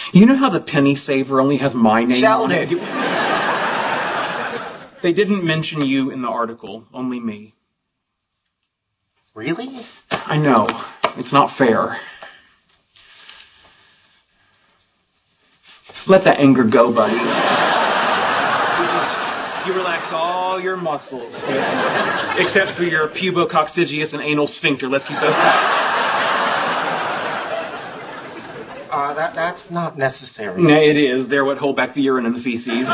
You know how the penny saver only has my name on it? Sheldon! They didn't mention you in the article, only me. Really? I know. It's not fair. Let that anger go, buddy. You relax all your muscles. Except for your pubococcygeus and anal sphincter. Let's keep those tight. That's not necessary. No, it is. They're what hold back the urine and the feces.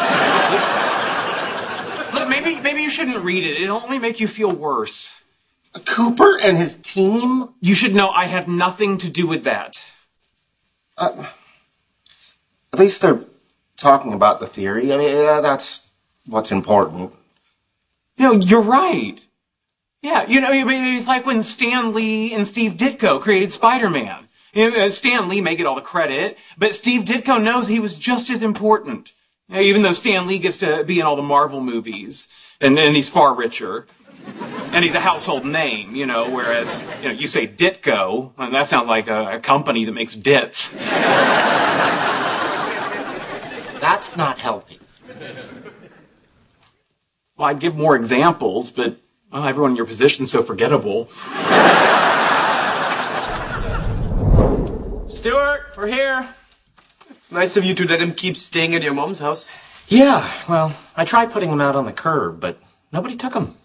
Look, maybe you shouldn't read it. It'll only make you feel worse. Cooper and his team? You should know I had nothing to do with that. At least they're talking about the theory. I mean, that's what's important. You know, you're right. Yeah, you know, it's like when Stan Lee and Steve Ditko created Spider-Man. You know, Stan Lee may get all the credit, but Steve Ditko knows he was just as important. You know, even though Stan Lee gets to be in all the Marvel movies, and he's far richer. And he's a household name, you know, whereas, you know, you say Ditko, and that sounds like a company that makes dits. That's not helping. Well, I'd give more examples, but, well, everyone in your position's so forgettable. Stuart, we're here. It's nice of you to let him keep staying at your mom's house. Yeah, well, I tried putting him out on the curb, but nobody took him.